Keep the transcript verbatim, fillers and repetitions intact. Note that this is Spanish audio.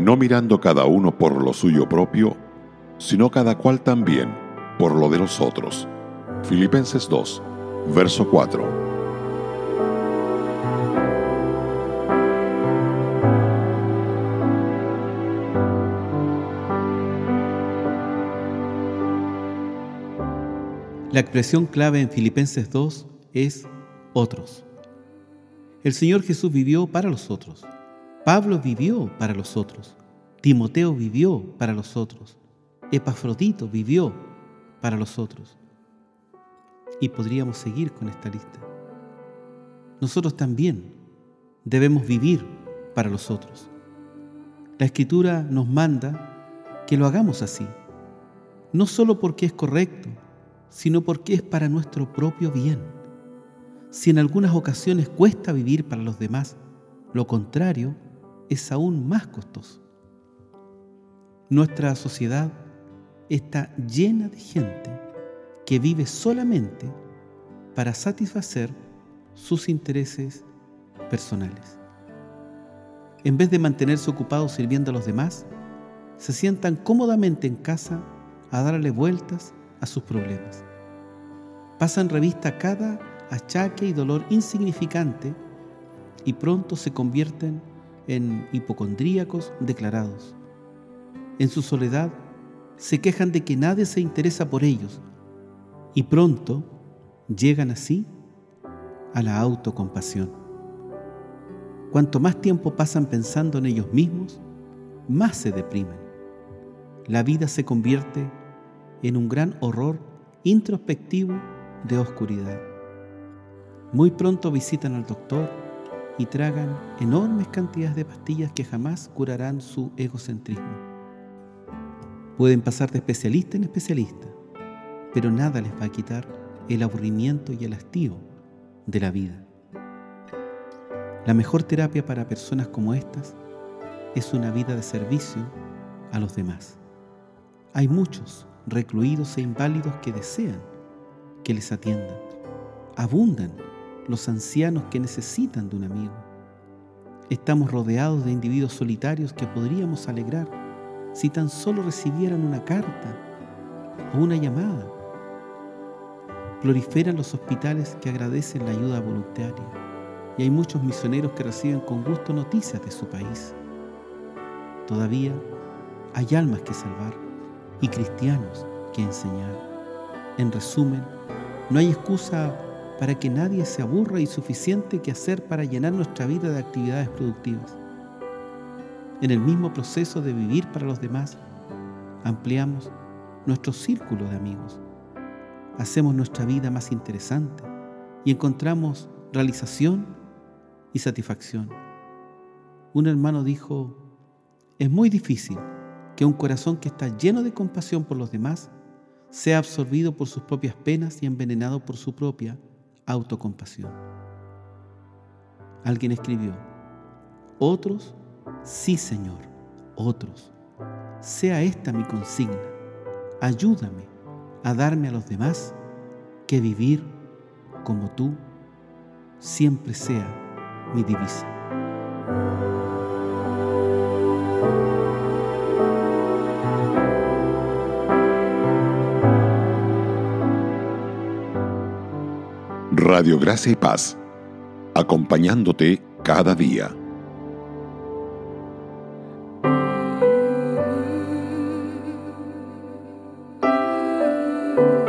no mirando cada uno por lo suyo propio, sino cada cual también por lo de los otros. Filipenses dos, verso cuatro. La expresión clave en Filipenses dos es otros. El Señor Jesús vivió para los otros. Pablo vivió para los otros. Timoteo vivió para los otros. Epafrodito vivió para los otros. Y podríamos seguir con esta lista. Nosotros también debemos vivir para los otros. La Escritura nos manda que lo hagamos así, no solo porque es correcto, sino porque es para nuestro propio bien. Si en algunas ocasiones cuesta vivir para los demás, lo contrario es aún más costoso. Nuestra sociedad está llena de gente que vive solamente para satisfacer sus intereses personales. En vez de mantenerse ocupados sirviendo a los demás, se sientan cómodamente en casa a darle vueltas a sus problemas. Pasan revista cada achaque y dolor insignificante y pronto se convierten en hipocondríacos declarados. En su soledad se quejan de que nadie se interesa por ellos y pronto llegan así a la autocompasión. Cuanto más tiempo pasan pensando en ellos mismos, más se deprimen. La vida se convierte en un gran horror introspectivo de oscuridad. Muy pronto visitan al doctor y tragan enormes cantidades de pastillas que jamás curarán su egocentrismo. Pueden pasar de especialista en especialista, pero nada les va a quitar el aburrimiento y el hastío de la vida. La mejor terapia para personas como estas es una vida de servicio a los demás. Hay muchos recluidos e inválidos que desean que les atiendan. Abundan los ancianos que necesitan de un amigo. Estamos rodeados de individuos solitarios que podríamos alegrar si tan solo recibieran una carta o una llamada. Proliferan los hospitales que agradecen la ayuda voluntaria y hay muchos misioneros que reciben con gusto noticias de su país. Todavía hay almas que salvar y cristianos que enseñar. En resumen, no hay excusa para que nadie se aburra y suficiente que hacer para llenar nuestra vida de actividades productivas. En el mismo proceso de vivir para los demás, ampliamos nuestro círculo de amigos, hacemos nuestra vida más interesante y encontramos realización y satisfacción. Un hermano dijo: es muy difícil que un corazón que está lleno de compasión por los demás sea absorbido por sus propias penas y envenenado por su propia autocompasión. Alguien escribió: otros, sí Señor, otros. Sea esta mi consigna. Ayúdame a darme a los demás, que vivir como tú siempre sea mi divisa. Radio Gracia y Paz, acompañándote cada día. Thank you.